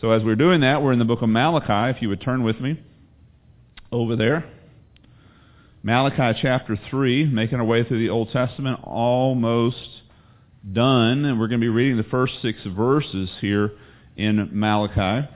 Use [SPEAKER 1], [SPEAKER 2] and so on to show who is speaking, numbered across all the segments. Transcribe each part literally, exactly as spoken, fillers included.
[SPEAKER 1] So as we're doing that, we're in the book of Malachi. If you would turn with me over there. Malachi chapter three, making our way through the Old Testament, almost done. And we're going to be reading the first six verses here in Malachi.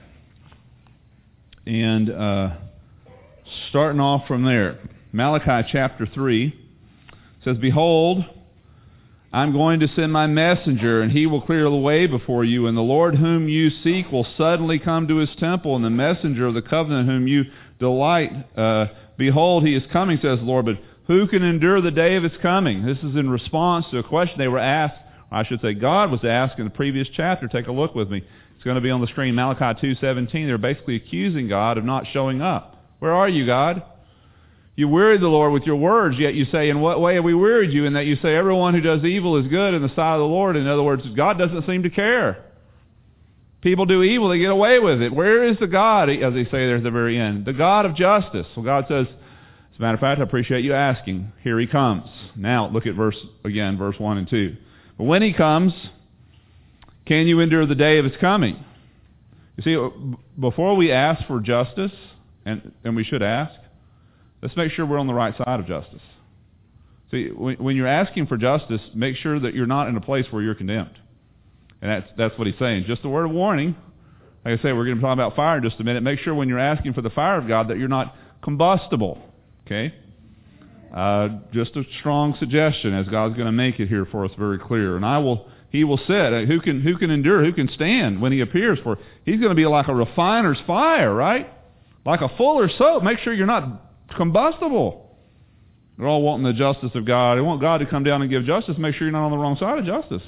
[SPEAKER 1] And uh, starting off from there, Malachi chapter three says, "Behold, I'm going to send my messenger, and he will clear the way before you. And the Lord whom you seek will suddenly come to his temple, and the messenger of the covenant whom you delight. Uh, behold, he is coming, says the Lord. But who can endure the day of his coming?" This is in response to a question they were asked, or I should say God was asked in the previous chapter. Take a look with me. It's going to be on the screen, Malachi two seventeen. They're basically accusing God of not showing up. Where are you, God? You wearied the Lord with your words, yet you say, in what way have we wearied you? In that you say, everyone who does evil is good in the sight of the Lord. In other words, God doesn't seem to care. People do evil, they get away with it. Where is the God, as they say there at the very end? The God of justice. Well, God says, as a matter of fact, I appreciate you asking. Here he comes. Now, look at verse, again, verse one and two. But when he comes, can you endure the day of his coming? You see, before we ask for justice, and, and we should ask, let's make sure we're on the right side of justice. See, when you're asking for justice, make sure that you're not in a place where you're condemned. And that's that's what he's saying. Just a word of warning. Like I say, we're going to be talking about fire in just a minute. Make sure when you're asking for the fire of God that you're not combustible. Okay? Uh, just a strong suggestion, as God's going to make it here for us very clear. And I will, he will sit. Who can who can endure? Who can stand when he appears? For he's going to be like a refiner's fire, right? Like a fuller's soap. Make sure you're not combustible. They're all wanting the justice of God. They want God to come down and give justice. Make sure you're not on the wrong side of justice.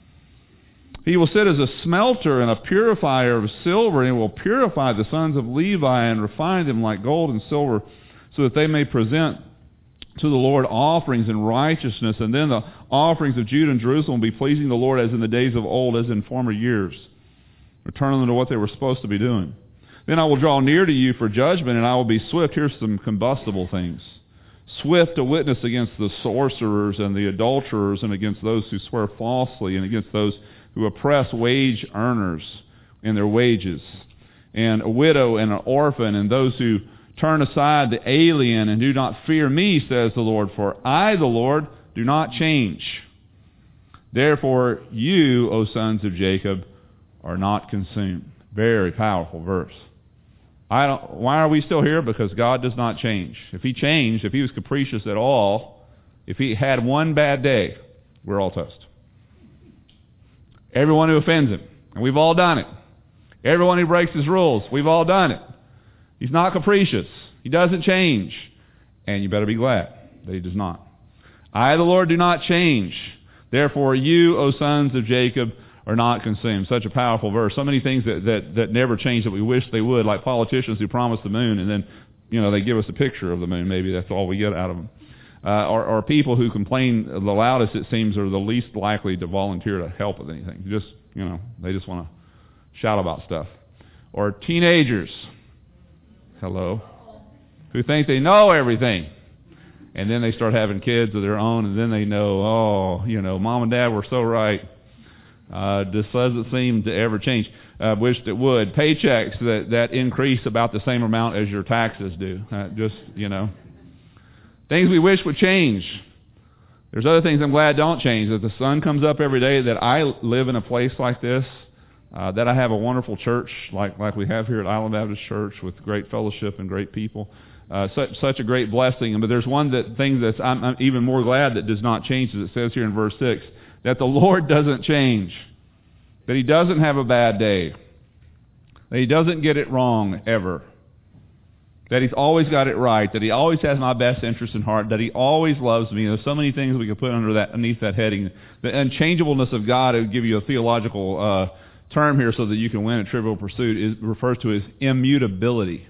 [SPEAKER 1] He will sit as a smelter and a purifier of silver, and he will purify the sons of Levi and refine them like gold and silver, so that they may present to the Lord offerings in righteousness. And then the offerings of Judah and Jerusalem will be pleasing to the Lord as in the days of old, as in former years, returning them to what they were supposed to be doing. Then I will draw near to you for judgment, and I will be swift. Here's some combustible things. Swift to witness against the sorcerers and the adulterers, and against those who swear falsely, and against those who oppress wage earners in their wages, and a widow and an orphan, and those who turn aside the alien and do not fear me, says the Lord. For I, the Lord, do not change. Therefore you, O sons of Jacob, are not consumed. Very powerful verse. I don't, why are we still here? Because God does not change. If he changed, if he was capricious at all, if he had one bad day, we're all toast. Everyone who offends him, and we've all done it. Everyone who breaks his rules, we've all done it. He's not capricious. He doesn't change. And you better be glad that he does not. I, the Lord, do not change. Therefore you, O sons of Jacob, are not consumed. Such a powerful verse. So many things that, that, that never change that we wish they would, like politicians who promise the moon and then, you know, they give us a picture of the moon. Maybe that's all we get out of them. Uh, or, or people who complain the loudest, it seems, are the least likely to volunteer to help with anything. Just, you know, they just want to shout about stuff. Or teenagers, hello, who think they know everything. And then they start having kids of their own, and then they know, oh, you know, mom and dad were so right. Uh, this doesn't seem to ever change. I uh, wished it would. Paychecks that, that increase about the same amount as your taxes do. Uh, just, you know. Things we wish would change. There's other things I'm glad don't change. That the sun comes up every day, that I live in a place like this, uh, that I have a wonderful church like, like we have here at Island Baptist Church with great fellowship and great people. Uh, such, such a great blessing. But there's one that thing that I'm, I'm even more glad that does not change, as it says here in verse six. That the Lord doesn't change, that he doesn't have a bad day, that he doesn't get it wrong ever, that he's always got it right, that he always has my best interest in heart, that he always loves me. There's so many things we can put under that, underneath that heading. The unchangeableness of God, I would give you a theological uh, term here so that you can win at Trivial Pursuit, is refers to as immutability.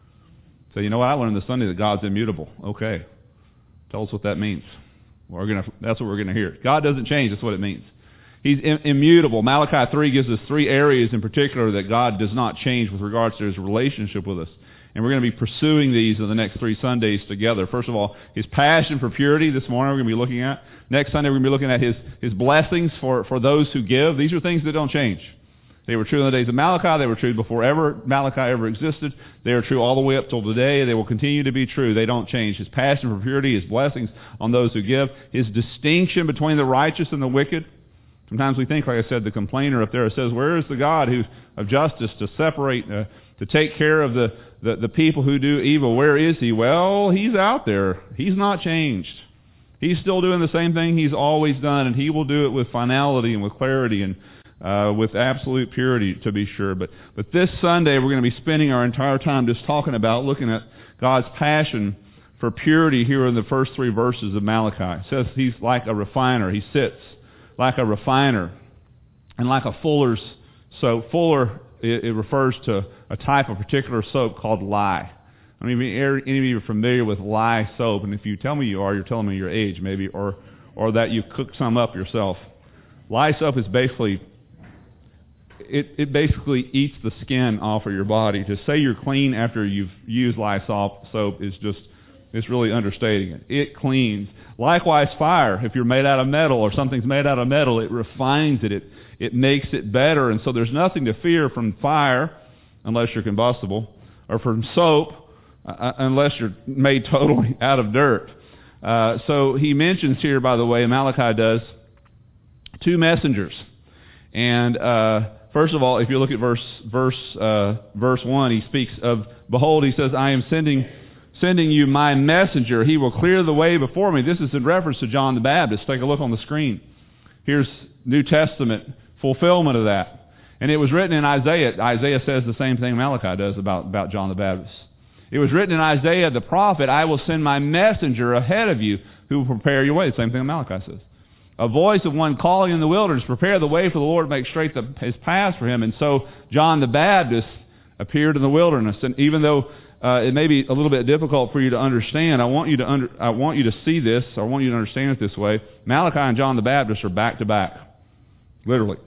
[SPEAKER 1] So you know what? I learned this Sunday that God's immutable. Okay. Tell us what that means. We're gonna, that's what we're going to hear. God doesn't change. That's what it means. He's im- immutable. Malachi three gives us three areas in particular that God does not change with regards to his relationship with us. And we're going to be pursuing these in the next three Sundays together. First of all, his passion for purity this morning we're going to be looking at. Next Sunday we're going to be looking at his, his blessings for, for those who give. These are things that don't change. They were true in the days of Malachi. They were true before ever Malachi ever existed. They are true all the way up till today. They will continue to be true. They don't change. His passion for purity, His blessings on those who give, His distinction between the righteous and the wicked. Sometimes we think, like I said, the complainer up there says, where is the God who of justice to separate, uh, to take care of the, the, the people who do evil? Where is He? Well, He's out there. He's not changed. He's still doing the same thing He's always done, and He will do it with finality and with clarity and uh, with absolute purity, to be sure. But, but this Sunday, we're going to be spending our entire time just talking about, looking at God's passion for purity here in the first three verses of Malachi. It says He's like a refiner. He sits like a refiner and like a fuller's soap. Fuller, it, it refers to a type of particular soap called lye. I mean, any of you are familiar with lye soap, and if you tell me you are, you're telling me your age maybe, or or that you've cooked some up yourself. Lye soap is basically, it, it basically eats the skin off of your body. To say you're clean after you've used lye soap is just, it's really understating it. It cleans. Likewise, fire. If you're made out of metal or something's made out of metal, it refines it. It, it makes it better. And so there's nothing to fear from fire unless you're combustible, or from soap uh, unless you're made totally out of dirt. Uh, so he mentions here, by the way, Malachi does, two messengers. And uh, first of all, if you look at verse verse uh, verse one, he speaks of, behold, he says, I am sending sending you my messenger. He will clear the way before me. This is in reference to John the Baptist. Take a look on the screen. Here's New Testament fulfillment of that. And it was written in Isaiah. Isaiah says the same thing Malachi does about, about John the Baptist. It was written in Isaiah the prophet, I will send my messenger ahead of you who will prepare your way. The same thing Malachi says. A voice of one calling in the wilderness, prepare the way for the Lord, make straight the, his paths for him. And so John the Baptist appeared in the wilderness. And even though uh, it may be a little bit difficult for you to understand, I want you to under, I want you to see this, I want you to understand it this way. Malachi and John the Baptist are back to back. Literally.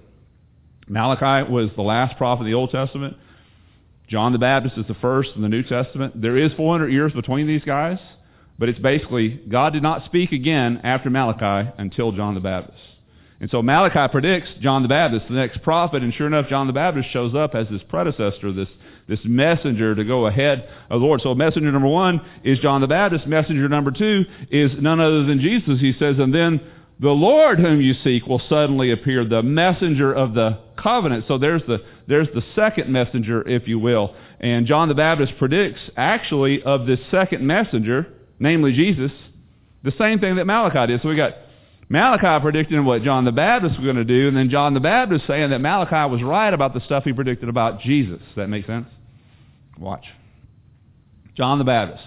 [SPEAKER 1] Malachi was the last prophet of the Old Testament. John the Baptist is the first in the New Testament. There is four hundred years between these guys, but it's basically, God did not speak again after Malachi until John the Baptist. And so Malachi predicts John the Baptist, the next prophet, and sure enough, John the Baptist shows up as his predecessor, this, this messenger to go ahead of the Lord. So messenger number one is John the Baptist. Messenger number two is none other than Jesus. He says, and then the Lord whom you seek will suddenly appear, the messenger of the covenant. So there's the there's the second messenger, if you will. And John the Baptist predicts, actually, of this second messenger, namely Jesus, the same thing that Malachi did. So we got Malachi predicting what John the Baptist was going to do, and then John the Baptist saying that Malachi was right about the stuff he predicted about Jesus. Does that make sense? Watch. John the Baptist.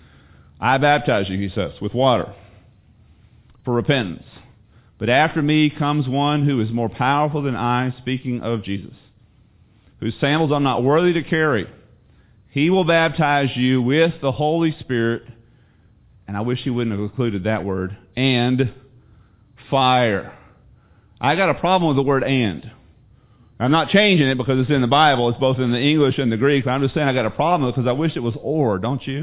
[SPEAKER 1] I baptize you, he says, with water for repentance. But after me comes one who is more powerful than I, speaking of Jesus, whose sandals I'm not worthy to carry. He will baptize you with the Holy Spirit, and I wish he wouldn't have included that word, and fire. I got a problem with the word and. I'm not changing it because it's in the Bible. It's both in the English and the Greek. But I'm just saying I got a problem with it because I wish it was or, don't you?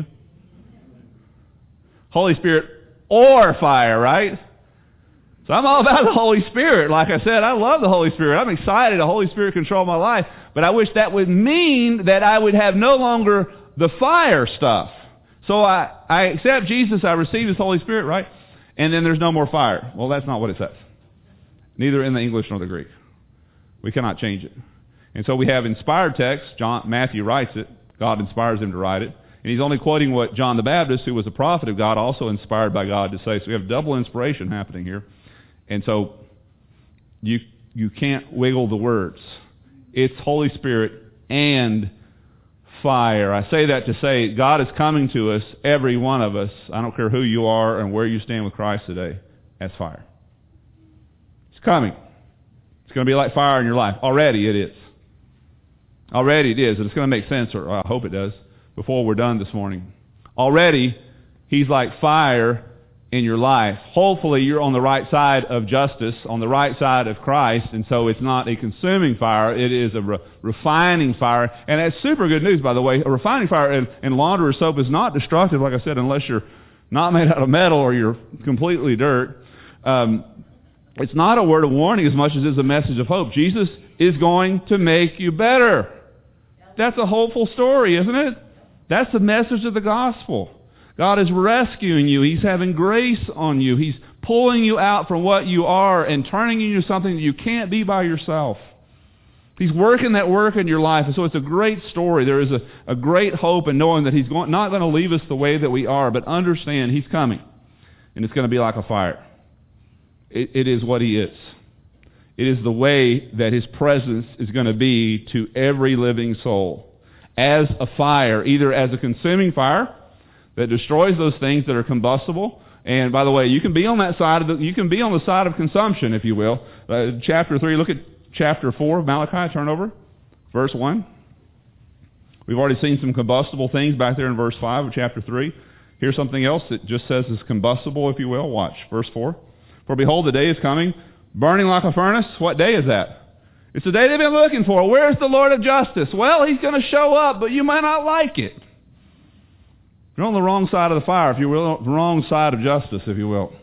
[SPEAKER 1] Holy Spirit or fire, right? So I'm all about the Holy Spirit. Like I said, I love the Holy Spirit. I'm excited the Holy Spirit control my life. But I wish that would mean that I would have no longer the fire stuff. So I, I accept Jesus, I receive His Holy Spirit, right? And then there's no more fire. Well, that's not what it says. Neither in the English nor the Greek. We cannot change it. And so we have inspired texts. John, Matthew writes it. God inspires him to write it. And he's only quoting what John the Baptist, who was a prophet of God, also inspired by God to say. So we have double inspiration happening here. And so you you can't wiggle the words. It's Holy Spirit and fire. I say that to say God is coming to us, every one of us, I don't care who you are and where you stand with Christ today, as fire. It's coming. It's going to be like fire in your life. Already it is. Already it is. And it's going to make sense, or I hope it does, before we're done this morning. Already, He's like fire in your life. Hopefully you're on the right side of justice, on the right side of Christ, and so it's not a consuming fire, it is a re- refining fire. And that's super good news, by the way. A refining fire in, in laundry or soap is not destructive, like I said, unless you're not made out of metal or you're completely dirt. Um, It's not a word of warning as much as it's a message of hope. Jesus is going to make you better. That's a hopeful story, isn't it? That's the message of the gospel. God is rescuing you. He's having grace on you. He's pulling you out from what you are and turning you into something that you can't be by yourself. He's working that work in your life. And so it's a great story. There is a, a great hope in knowing that He's going, not going to leave us the way that we are, but understand He's coming. And it's going to be like a fire. It, it is what He is. It is the way that His presence is going to be to every living soul. As a fire, either as a consuming fire that destroys those things that are combustible. And by the way, you can be on that side of the, you can be on the side of consumption, if you will. Uh, chapter three, look at chapter four of Malachi, turn over. Verse one. We've already seen some combustible things back there in verse five of chapter three. Here's something else that just says is combustible, if you will. Watch, verse four. For behold, the day is coming, burning like a furnace. What day is that? It's the day they've been looking for. Where's the Lord of justice? Well, He's going to show up, but you might not like it. You're on the wrong side of the fire, if you will, the wrong side of justice, if you will.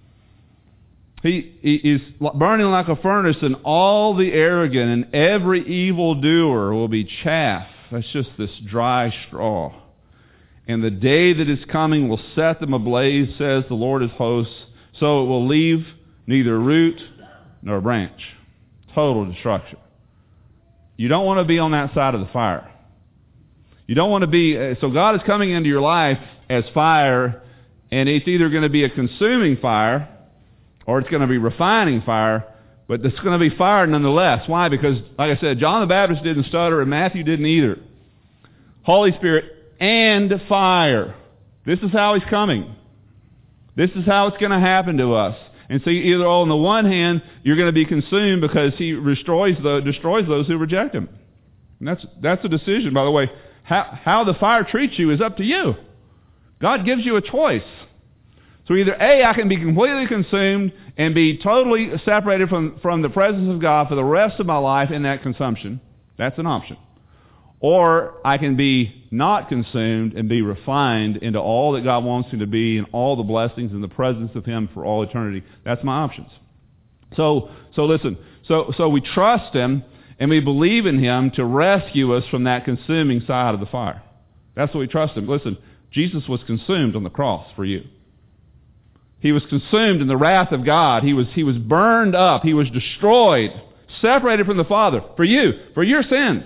[SPEAKER 1] He, he is burning like a furnace, and all the arrogant and every evildoer will be chaff. That's just this dry straw. And the day that is coming will set them ablaze, says the Lord of hosts, so it will leave neither root nor branch. Total destruction. You don't want to be on that side of the fire. You don't want to be, so God is coming into your life as fire, and it's either going to be a consuming fire, or it's going to be refining fire, but it's going to be fire nonetheless. Why? Because, like I said, John the Baptist didn't stutter, and Matthew didn't either. Holy Spirit and fire. This is how He's coming. This is how it's going to happen to us. And so either on the one hand, you're going to be consumed because He destroys, the, destroys those who reject Him. And that's, that's a decision, by the way. How, how the fire treats you is up to you. God gives you a choice. So either A, I can be completely consumed and be totally separated from, from the presence of God for the rest of my life in that consumption. That's an option. Or I can be not consumed and be refined into all that God wants me to be and all the blessings and the presence of Him for all eternity. That's my options. So, so listen. So, so we trust Him and we believe in Him to rescue us from that consuming side of the fire. That's what we trust Him. Listen, Jesus was consumed on the cross for you. He was consumed in the wrath of God. He was, he was burned up. He was destroyed, separated from the Father for you, for your sins.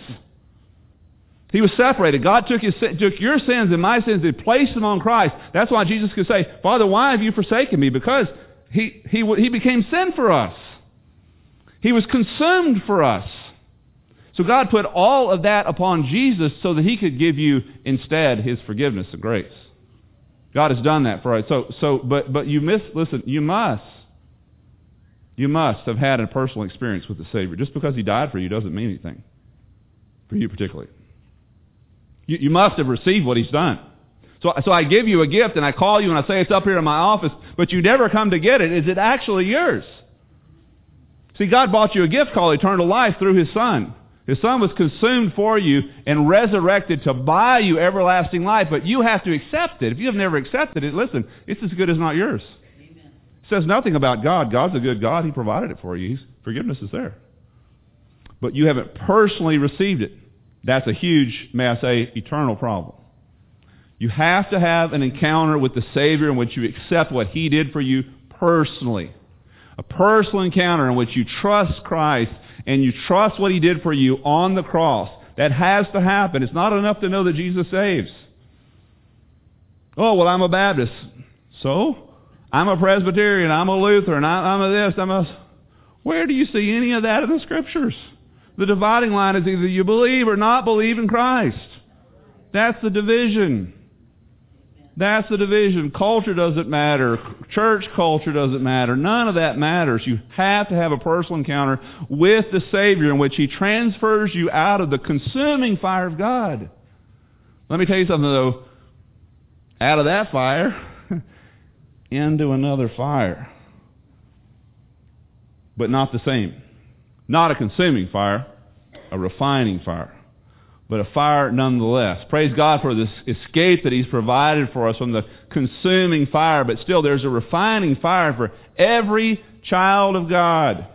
[SPEAKER 1] He was separated. God took, his, took your sins and my sins and placed them on Christ. That's why Jesus could say, Father, why have you forsaken me? Because he, he, he became sin for us. He was consumed for us. So God put all of that upon Jesus so that He could give you instead His forgiveness and grace. God has done that for us. So, so, but, but you miss, listen, you must, you must have had a personal experience with the Savior. Just because He died for you doesn't mean anything. For you particularly. You, you must have received what He's done. So, so I give you a gift and I call you and I say it's up here in my office, but you never come to get it. Is it actually yours? See, God bought you a gift called eternal life through His Son. His Son was consumed for you and resurrected to buy you everlasting life, but you have to accept it. If you have never accepted it, listen, it's as good as not yours. Amen. It says nothing about God. God's a good God. He provided it for you. His forgiveness is there. But you haven't personally received it. That's a huge, may I say, eternal problem. You have to have an encounter with the Savior in which you accept what He did for you personally. A personal encounter in which you trust Christ and you trust what He did for you on the cross. That has to happen. It's not enough to know that Jesus saves. Oh, well, I'm a Baptist. So? I'm a Presbyterian. I'm a Lutheran. I'm a this. I'm a... Where do you see any of that in the Scriptures? The dividing line is either you believe or not believe in Christ. That's the division. That's the division. Culture doesn't matter. Church culture doesn't matter. None of that matters. You have to have a personal encounter with the Savior in which He transfers you out of the consuming fire of God. Let me tell you something, though. Out of that fire into another fire. But not the same. Not a consuming fire, a refining fire. But a fire nonetheless. Praise God for this escape that He's provided for us from the consuming fire. But still, there's a refining fire for every child of God.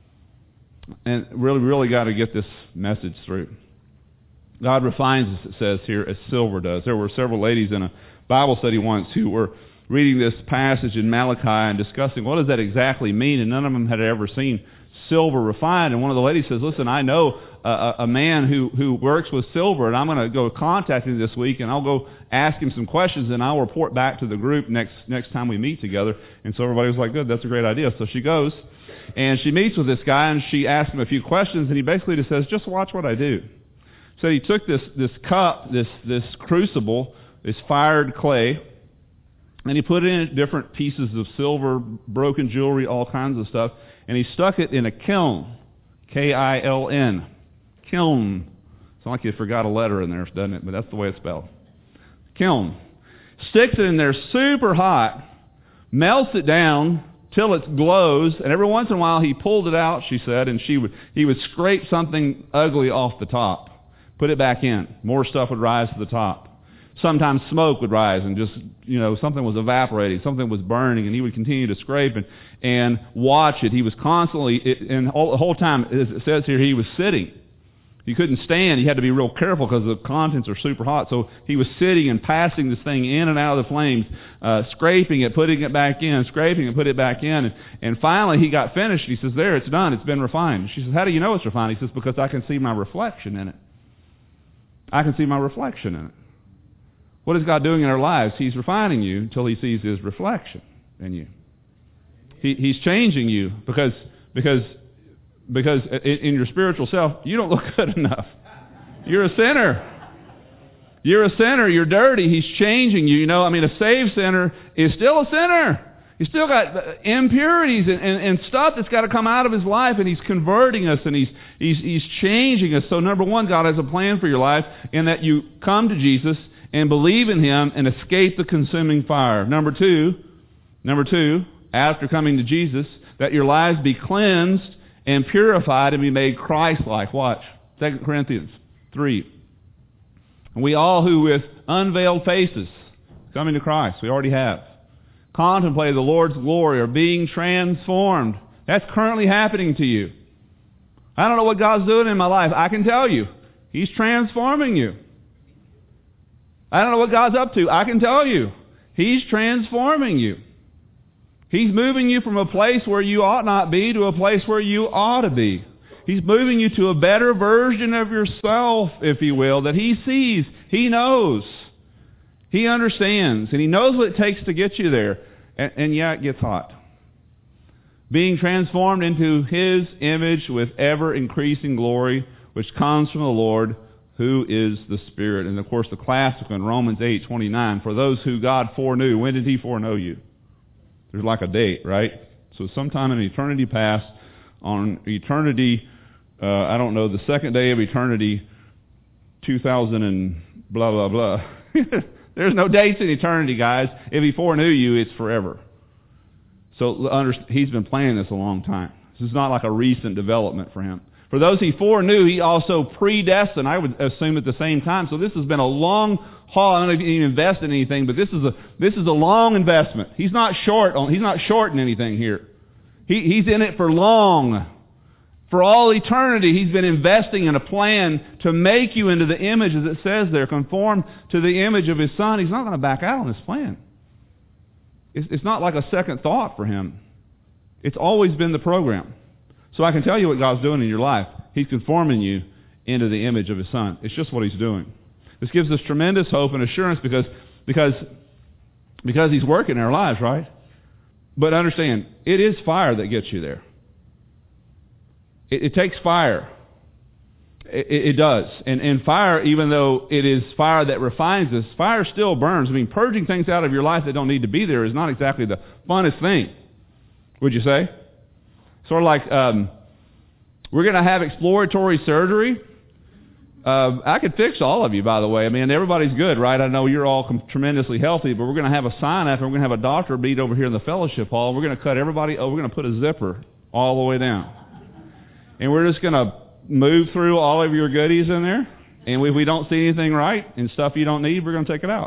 [SPEAKER 1] And really, really got to get this message through. God refines us, it says here, as silver does. There were several ladies in a Bible study once who were reading this passage in Malachi and discussing what does that exactly mean, and none of them had ever seen silver refined. And one of the ladies says, listen, I know a, a man who, who works with silver, and I'm going to go contact him this week, and I'll go ask him some questions, and I'll report back to the group next next time we meet together. And so everybody was like, good, that's a great idea. So she goes, and she meets with this guy, and she asks him a few questions, and he basically just says, just watch what I do. So he took this, this cup, this, this crucible, this fired clay, and he put in different pieces of silver, broken jewelry, all kinds of stuff, and he stuck it in a kiln, K I L N, kiln. It's like you forgot a letter in there, doesn't it? But that's the way it's spelled. Kiln. Sticks it in there super hot, melts it down till it glows, and every once in a while he pulled it out, she said, and she would he would scrape something ugly off the top, put it back in. More stuff would rise to the top. Sometimes smoke would rise and just, you know, something was evaporating, something was burning, and he would continue to scrape and, and watch it. He was constantly, it, and all, the whole time, as it says here, he was sitting. He couldn't stand. He had to be real careful because the contents are super hot. So he was sitting and passing this thing in and out of the flames, uh, scraping it, putting it back in, scraping it, put it back in. And, and finally he got finished. He says, there, it's done. It's been refined. She says, how do you know it's refined? He says, because I can see my reflection in it. I can see my reflection in it. What is God doing in our lives? He's refining you until He sees His reflection in you. He, he's changing you because because because in, in your spiritual self, you don't look good enough. You're a sinner. You're a sinner. You're dirty. He's changing you. You know, I mean, a saved sinner is still a sinner. He's still got impurities and, and, and stuff that's got to come out of his life, and He's converting us, and he's, he's, he's changing us. So number one, God has a plan for your life in that you come to Jesus and believe in Him and escape the consuming fire. Number two, number two, after coming to Jesus, that your lives be cleansed and purified and be made Christ-like. Watch, Second Corinthians three. And we all who with unveiled faces, coming to Christ, we already have, contemplate the Lord's glory are being transformed. That's currently happening to you. I don't know what God's doing in my life. I can tell you, He's transforming you. I don't know what God's up to. I can tell you. He's transforming you. He's moving you from a place where you ought not be to a place where you ought to be. He's moving you to a better version of yourself, if you will, that He sees, He knows, He understands, and He knows what it takes to get you there. And, and yeah, it gets hot. Being transformed into His image with ever-increasing glory, which comes from the Lord, who is the Spirit. And of course the classic in Romans eight twenty-nine, for those who God foreknew, when did He foreknow you? There's like a date, right? So sometime in eternity past, on eternity, uh, I don't know, the second day of eternity, two thousand and blah, blah, blah. There's no dates in eternity, guys. If He foreknew you, it's forever. So He's been planning this a long time. This is not like a recent development for Him. For those He foreknew, He also predestined, I would assume at the same time. So this has been a long haul. I don't know if you invest in anything, but this is a this is a long investment. He's not short on He's not shorting anything here. He, he's in it for long. For all eternity, He's been investing in a plan to make you into the image, as it says there, conform to the image of His Son. He's not going to back out on this plan. It's, it's not like a second thought for Him. It's always been the program. So I can tell you what God's doing in your life. He's conforming you into the image of His Son. It's just what He's doing. This gives us tremendous hope and assurance because, because, because He's working in our lives, right? But understand, it is fire that gets you there. It, it takes fire. It, it, it does. And, and fire, even though it is fire that refines us, fire still burns. I mean, purging things out of your life that don't need to be there is not exactly the funnest thing, would you say? Sort of like, um, we're going to have exploratory surgery. Uh, I could fix all of you, by the way. I mean, everybody's good, right? I know you're all com- tremendously healthy, but we're going to have a sign up, and we're going to have a doctor meet over here in the fellowship hall. We're going to cut everybody, oh, we're going to put a zipper all the way down. And we're just going to move through all of your goodies in there. And if we don't see anything right and stuff you don't need, we're going to take it out.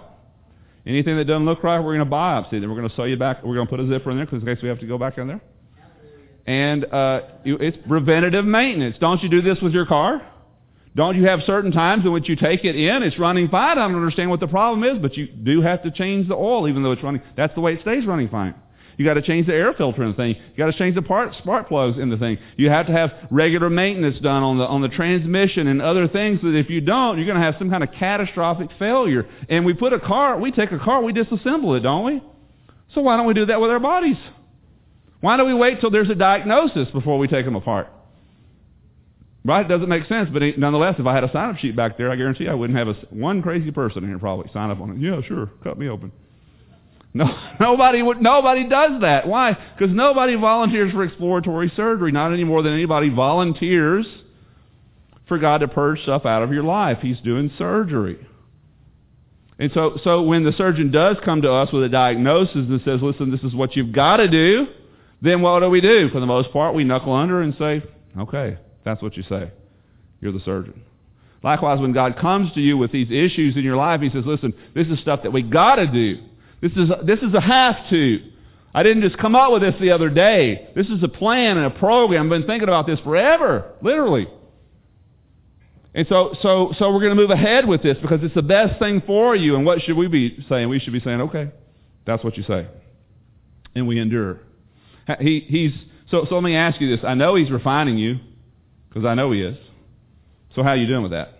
[SPEAKER 1] Anything that doesn't look right, we're going to biopsy. Then we're going to sew you back. We're going to put a zipper in there because in case we have to go back in there. And uh, it's preventative maintenance. Don't you do this with your car? Don't you have certain times in which you take it in? It's running fine. I don't understand what the problem is, but you do have to change the oil even though it's running. That's the way it stays running fine. You got to change the air filter in the thing. You got to change the part, spark plugs in the thing. You have to have regular maintenance done on the on the transmission and other things that if you don't, you're going to have some kind of catastrophic failure. And we put a car, we take a car, we disassemble it, don't we? So why don't we do that with our bodies? Why do we wait till there's a diagnosis before we take them apart? Right? It doesn't make sense, but nonetheless, if I had a sign-up sheet back there, I guarantee I wouldn't have a, one crazy person in here probably sign up on it. Yeah, sure, cut me open. No, nobody would. Nobody does that. Why? Because nobody volunteers for exploratory surgery, not any more than anybody volunteers for God to purge stuff out of your life. He's doing surgery. And so, so when the surgeon does come to us with a diagnosis and says, listen, this is what you've got to do, then what do we do? For the most part, we knuckle under and say, okay, that's what you say. You're the surgeon. Likewise, when God comes to you with these issues in your life, He says, listen, this is stuff that we got to do. This is a, this is a have to. I didn't just come up with this the other day. This is a plan and a program. I've been thinking about this forever, literally. And so, so, so we're going to move ahead with this because it's the best thing for you. And what should we be saying? We should be saying, okay, that's what you say. And we endure. He, he's, so, so let me ask you this. I know He's refining you because I know He is. So how are you doing with that?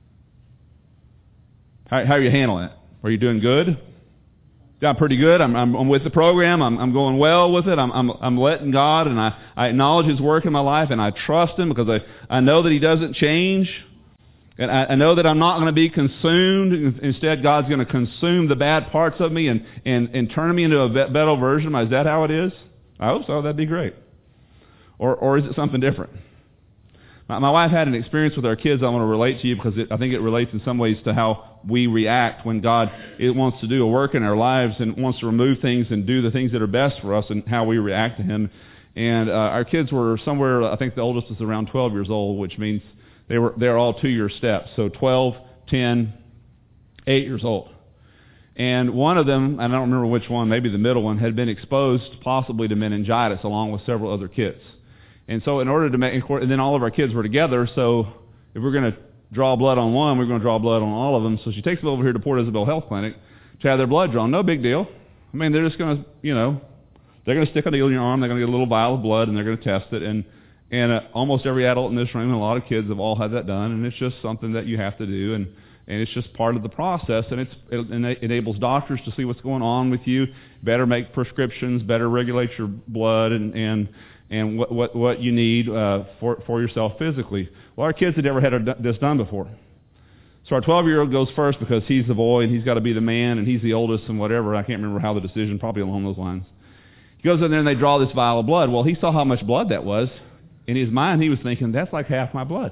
[SPEAKER 1] How, how are you handling it? Are you doing good? Yeah, I'm pretty good. I'm, I'm, I'm with the program. I'm, I'm going well with it. I'm, I'm, I'm letting God, and I, I acknowledge His work in my life, and I trust Him because I, I know that He doesn't change. And I, I know that I'm not going to be consumed. Instead, God's going to consume the bad parts of me and, and, and turn me into a better version. Is that how it is? I hope so. That'd be great. Or, or is it something different? My, my wife had an experience with our kids I want to relate to you because it, I think it relates in some ways to how we react when God it wants to do a work in our lives and wants to remove things and do the things that are best for us and how we react to Him. And uh, our kids were somewhere, I think the oldest was around twelve years old, which means they were they're all two-year steps. So twelve, ten, eight years old. And one of them, I don't remember which one, maybe the middle one, had been exposed possibly to meningitis along with several other kids. And so in order to make, and then all of our kids were together, so if we're going to draw blood on one, we're going to draw blood on all of them. So she takes them over here to Port Isabel Health Clinic to have their blood drawn. No big deal. I mean, they're just going to, you know, they're going to stick a needle in your arm, they're going to get a little vial of blood, and they're going to test it. And and uh, almost every adult in this room and a lot of kids have all had that done, and it's just something that you have to do, and, and it's just part of the process, and it's, it enables doctors to see what's going on with you, better make prescriptions, better regulate your blood, and and and what what, what you need uh, for for yourself physically. Well, our kids had never had this done before. So our twelve-year-old goes first because he's the boy and he's got to be the man and he's the oldest and whatever. I can't remember how the decision, probably along those lines. He goes in there and they draw this vial of blood. Well, he saw how much blood that was. In his mind, he was thinking, that's like half my blood.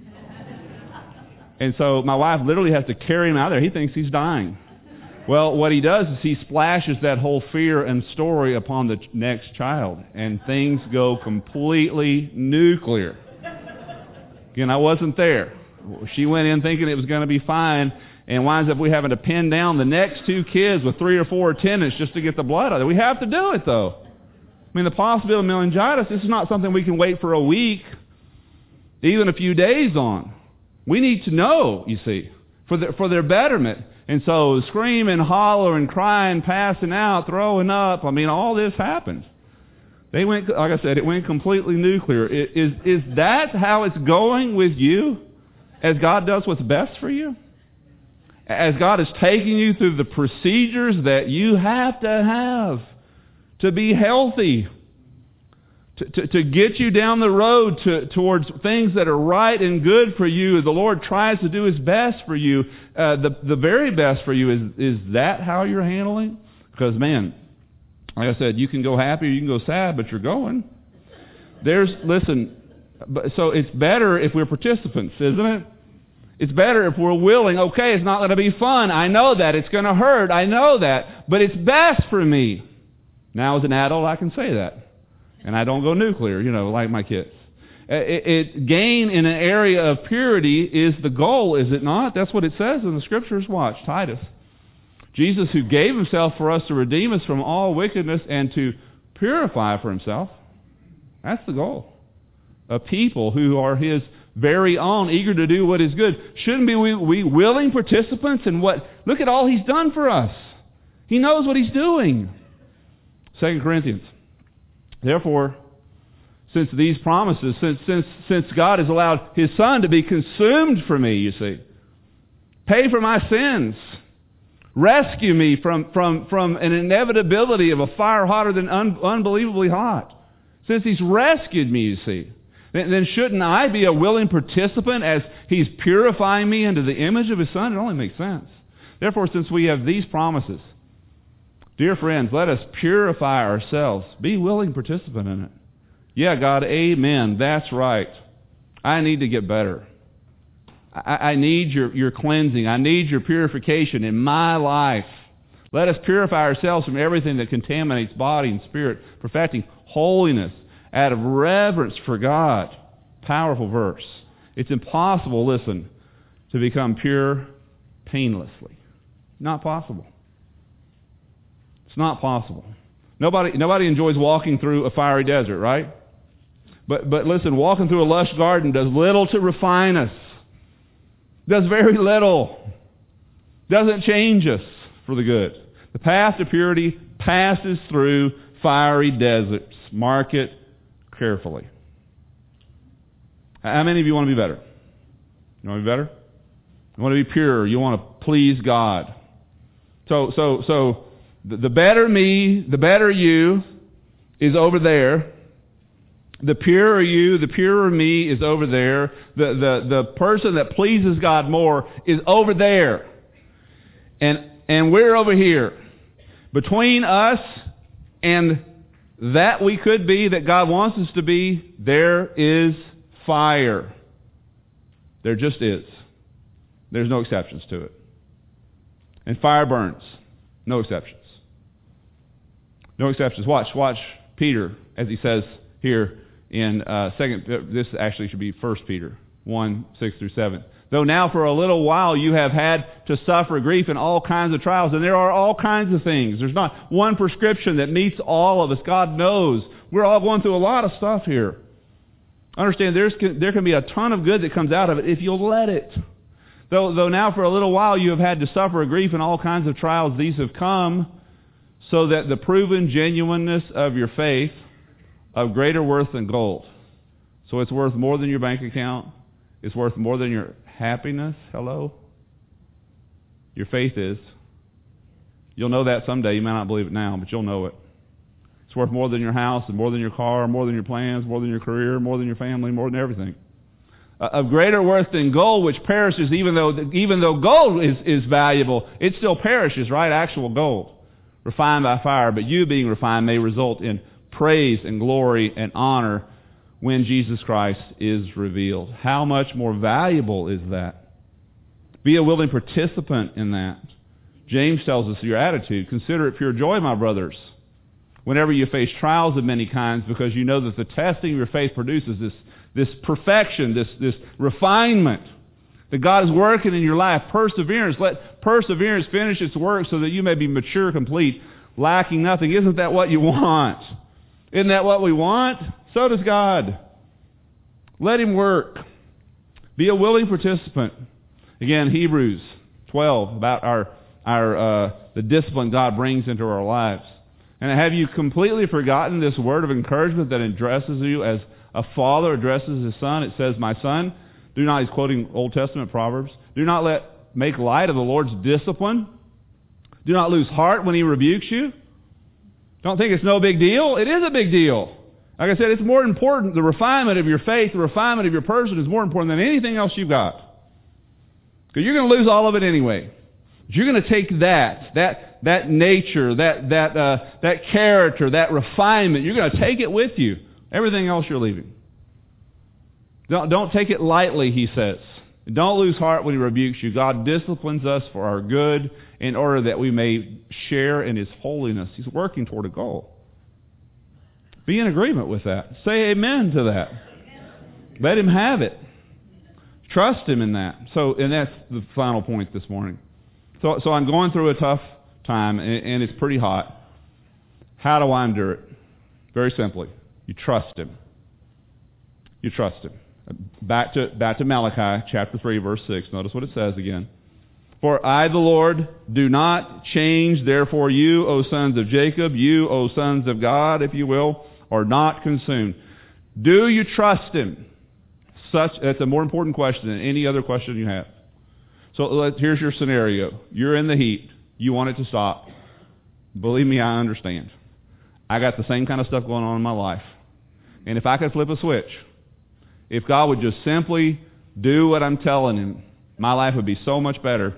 [SPEAKER 1] And so my wife literally has to carry him out there. He thinks he's dying. Well, what he does is he splashes that whole fear and story upon the next child, and things go completely nuclear. Again, I wasn't there. She went in thinking it was going to be fine, and winds up we having to pin down the next two kids with three or four attendants just to get the blood out of it. We have to do it, though. I mean, the possibility of meningitis, this is not something we can wait for a week, even a few days on. We need to know, you see, for their, for their betterment. And so screaming, hollering, crying, passing out, throwing up, I mean, all this happened. They went, like I said, it went completely nuclear. Is, is that how it's going with you as God does what's best for you? As God is taking you through the procedures that you have to have to be healthy, to, to, to get you down the road to, towards things that are right and good for you. The Lord tries to do His best for you, uh, the, the very best for you. Is, is that how you're handling? Because, man, like I said, you can go happy or you can go sad, but you're going. There's, listen, so it's better if we're participants, isn't it? It's better if we're willing. Okay, it's not going to be fun. I know that. It's going to hurt. I know that. But it's best for me. Now, as an adult, I can say that. And I don't go nuclear, you know, like my kids. It, it, gain in an area of purity is the goal, is it not? That's what it says in the Scriptures. Watch, Titus. Jesus, who gave Himself for us to redeem us from all wickedness and to purify for Himself. That's the goal. A people who are His very own, eager to do what is good. Shouldn't be we, we willing participants in what... Look at all He's done for us. He knows what He's doing. Second Corinthians. Therefore, since these promises, since, since, since God has allowed His Son to be consumed for me, you see, pay for my sins, rescue me from, from, from an inevitability of a fire hotter than un, unbelievably hot. Since He's rescued me, you see, then, then shouldn't I be a willing participant as He's purifying me into the image of His Son? It only makes sense. Therefore, since we have these promises, dear friends, let us purify ourselves. Be willing participant in it. Yeah, God, amen. That's right. I need to get better. I, I need your, your cleansing. I need your purification in my life. Let us purify ourselves from everything that contaminates body and spirit, perfecting holiness out of reverence for God. Powerful verse. It's impossible, listen, to become pure painlessly. Not possible. It's not possible. Nobody, nobody enjoys walking through a fiery desert, right? But, but listen, walking through a lush garden does little to refine us. Does very little. Doesn't change us for the good. The path to purity passes through fiery deserts. Mark it carefully. How many of you want to be better? You want to be better? You want to be pure. You want to please God. So, so, so, the better me, the better you is over there. The purer you, the purer me is over there. The, the, the person that pleases God more is over there. And, and we're over here. Between us and that we could be, that God wants us to be, there is fire. There just is. There's no exceptions to it. And fire burns. No exceptions. No exceptions. Watch, watch Peter, as he says here in uh, second. This actually should be First Peter one six through seven. Though now for a little while you have had to suffer grief in all kinds of trials, and there are all kinds of things. There's not one prescription that meets all of us. God knows we're all going through a lot of stuff here. Understand, there's there can be a ton of good that comes out of it if you'll let it. Though, though now for a little while you have had to suffer grief in all kinds of trials, these have come so that the proven genuineness of your faith of greater worth than gold. So it's worth more than your bank account. It's worth more than your happiness. Hello? Your faith is. You'll know that someday. You may not believe it now, but you'll know it. It's worth more than your house, and more than your car, more than your plans, more than your career, more than your family, more than everything. Uh, of greater worth than gold, which perishes, even though even though gold is, is valuable, it still perishes, right? Actual gold. Refined by fire, but you being refined may result in praise and glory and honor when Jesus Christ is revealed. How much more valuable is that? Be a willing participant in that. James tells us your attitude. Consider it pure joy, my brothers, whenever you face trials of many kinds, because you know that the testing of your faith produces this, this perfection, this, this refinement that God is working in your life. Perseverance. Let perseverance finish its work so that you may be mature, complete, lacking nothing. Isn't that what you want? Isn't that what we want? So does God. Let Him work. Be a willing participant. Again, Hebrews twelve, about our our uh, the discipline God brings into our lives. And have you completely forgotten this word of encouragement that addresses you as a father addresses his son? It says, "My son, do not," he's quoting Old Testament Proverbs, "do not let make light of the Lord's discipline. Do not lose heart when He rebukes you." Don't think it's no big deal. It is a big deal. Like I said, it's more important. The refinement of your faith, the refinement of your person is more important than anything else you've got. Because you're going to lose all of it anyway. But you're going to take that, that, that nature, that, that, uh, that character, that refinement, you're going to take it with you. Everything else you're leaving. Don't, don't take it lightly, he says. Don't lose heart when He rebukes you. God disciplines us for our good in order that we may share in His holiness. He's working toward a goal. Be in agreement with that. Say amen to that. Let Him have it. Trust Him in that. So, and that's the final point this morning. So, so I'm going through a tough time, and, and it's pretty hot. How do I endure it? Very simply, you trust Him. You trust Him. Back to, back to Malachi chapter three, verse six. Notice what it says again. For I, the Lord, do not change. Therefore you, O sons of Jacob, you, O sons of God, if you will, are not consumed. Do you trust Him? Such, that's a more important question than any other question you have. So let, here's your scenario. You're in the heat. You want it to stop. Believe me, I understand. I got the same kind of stuff going on in my life. And if I could flip a switch, if God would just simply do what I'm telling Him, my life would be so much better.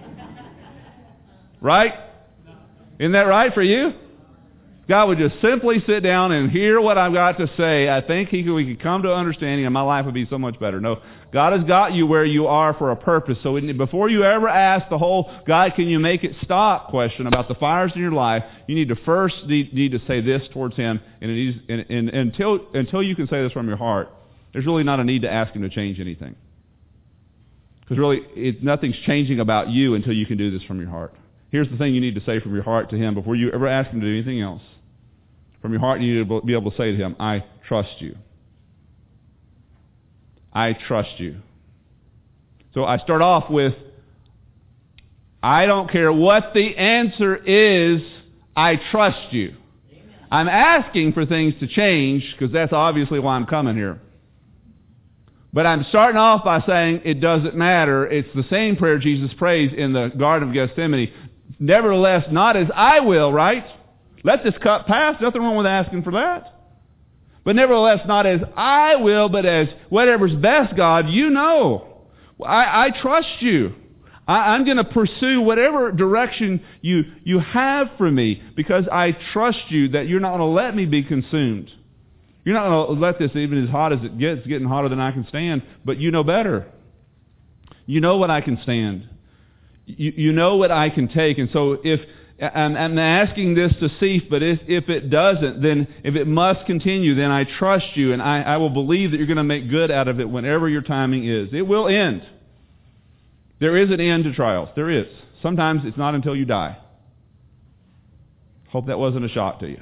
[SPEAKER 1] Right? Isn't that right for you? God would just simply sit down and hear what I've got to say. I think he could, we could come to understanding and my life would be so much better. No, God has got you where you are for a purpose. So before you ever ask the whole, God, can you make it stop question about the fires in your life, you need to first need, need to say this towards Him. And, it is, and, and until, until you can say this from your heart, there's really not a need to ask Him to change anything. Because really, it, nothing's changing about you until you can do this from your heart. Here's the thing you need to say from your heart to Him before you ever ask Him to do anything else. From your heart, you need to be able to say to Him, I trust you. I trust you. So I start off with, I don't care what the answer is, I trust you. Amen. I'm asking for things to change because that's obviously why I'm coming here. But I'm starting off by saying it doesn't matter. It's the same prayer Jesus prays in the Garden of Gethsemane. Nevertheless, not as I will, right? Let this cup pass. Nothing wrong with asking for that. But nevertheless, not as I will, but as whatever's best, God, you know. I, I trust you. I, I'm going to pursue whatever direction you, you have for me because I trust you that you're not going to let me be consumed. You're not going to let this, even as hot as it gets, getting hotter than I can stand, but you know better. You know what I can stand. You, you know what I can take. And so if, I'm, I'm asking this to cease, but if, if it doesn't, then if it must continue, then I trust you and I, I will believe that you're going to make good out of it whenever your timing is. It will end. There is an end to trials. There is. Sometimes it's not until you die. Hope that wasn't a shock to you.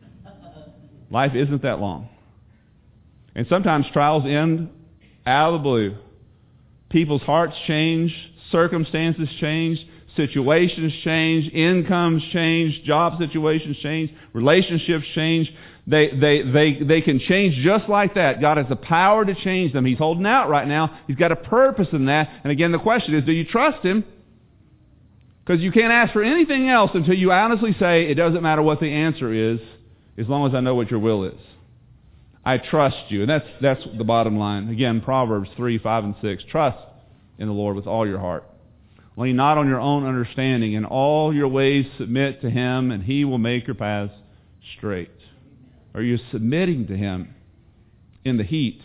[SPEAKER 1] Life isn't that long. And sometimes trials end out of the blue. People's hearts change, circumstances change, situations change, incomes change, job situations change, relationships change. They, they, they, they can change just like that. God has the power to change them. He's holding out right now. He's got a purpose in that. And again, the question is, do you trust Him? Because you can't ask for anything else until you honestly say, it doesn't matter what the answer is, as long as I know what your will is. I trust you. And that's, that's the bottom line. Again, Proverbs three, five, and six. Trust in the Lord with all your heart. Lean not on your own understanding. In all your ways submit to Him, and He will make your paths straight. Are you submitting to Him in the heat?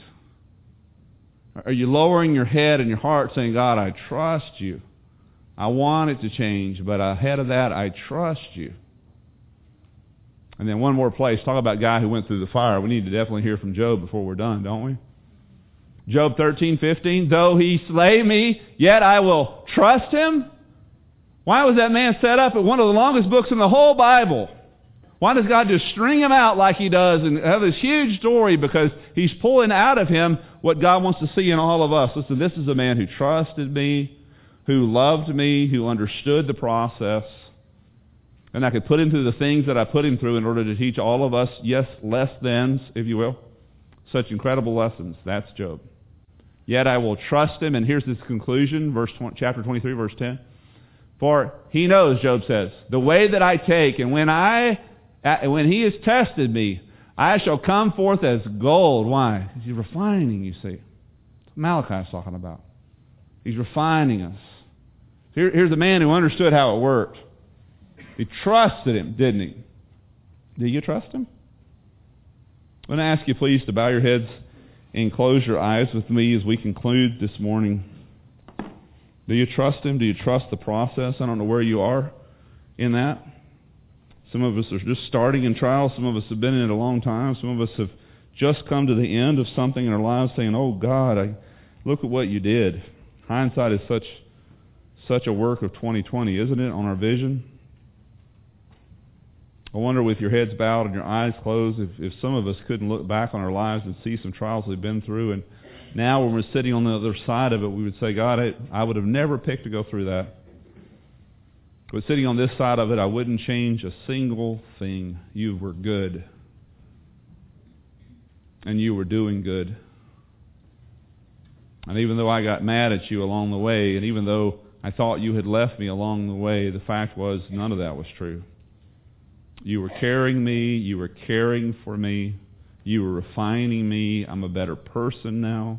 [SPEAKER 1] Are you lowering your head and your heart saying, God, I trust you. I want it to change, but ahead of that, I trust you. And then one more place. Talk about a guy who went through the fire. We need to definitely hear from Job before we're done, don't we? Job thirteen fifteen. Though he slay me, yet I will trust him. Why was that man set up at one of the longest books in the whole Bible? Why does God just string him out like He does and have this huge story? Because He's pulling out of him what God wants to see in all of us. Listen, this is a man who trusted me, who loved me, who understood the process. And I could put him through the things that I put him through in order to teach all of us, yes, less thans, if you will. Such incredible lessons. That's Job. Yet I will trust him. And here's his conclusion, verse twenty, chapter twenty-three, verse ten. For he knows, Job says, the way that I take, and when I, when he has tested me, I shall come forth as gold. Why? He's refining, you see. That's what Malachi is talking about. He's refining us. Here, here's a man who understood how it worked. He trusted Him, didn't he? Do you trust Him? I'm going to ask you, please, to bow your heads and close your eyes with me as we conclude this morning. Do you trust Him? Do you trust the process? I don't know where you are in that. Some of us are just starting in trials. Some of us have been in it a long time. Some of us have just come to the end of something in our lives saying, oh, God, I look at what you did. Hindsight is such, such a work of twenty twenty, isn't it, on our vision? I wonder, with your heads bowed and your eyes closed, if, if some of us couldn't look back on our lives and see some trials we've been through, and now when we're sitting on the other side of it, we would say, God, I, I would have never picked to go through that. But sitting on this side of it, I wouldn't change a single thing. You were good. And you were doing good. And even though I got mad at you along the way, and even though I thought you had left me along the way, the fact was none of that was true. You were carrying me. You were caring for me. You were refining me. I'm a better person now.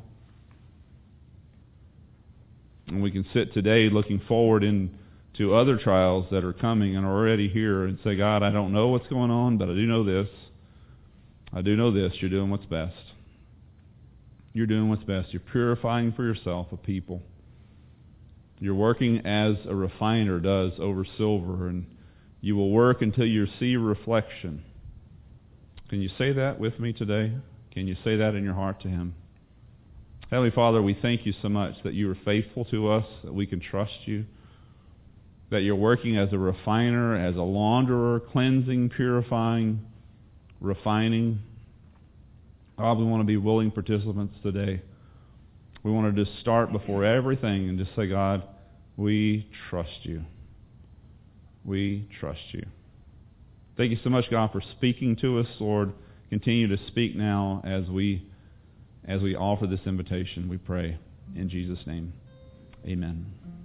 [SPEAKER 1] And we can sit today looking forward into other trials that are coming and are already here and say, God, I don't know what's going on, but I do know this. I do know this. You're doing what's best. You're doing what's best. You're purifying for yourself a people. You're working as a refiner does over silver, and you will work until you see reflection. Can you say that with me today? Can you say that in your heart to Him? Heavenly Father, we thank you so much that you are faithful to us, that we can trust you, that you're working as a refiner, as a launderer, cleansing, purifying, refining. God, we want to be willing participants today. We want to just start before everything and just say, God, we trust you. We trust you. Thank you so much, God, for speaking to us, Lord. Continue to speak now as we as we offer this invitation, we pray. In Jesus' name, amen.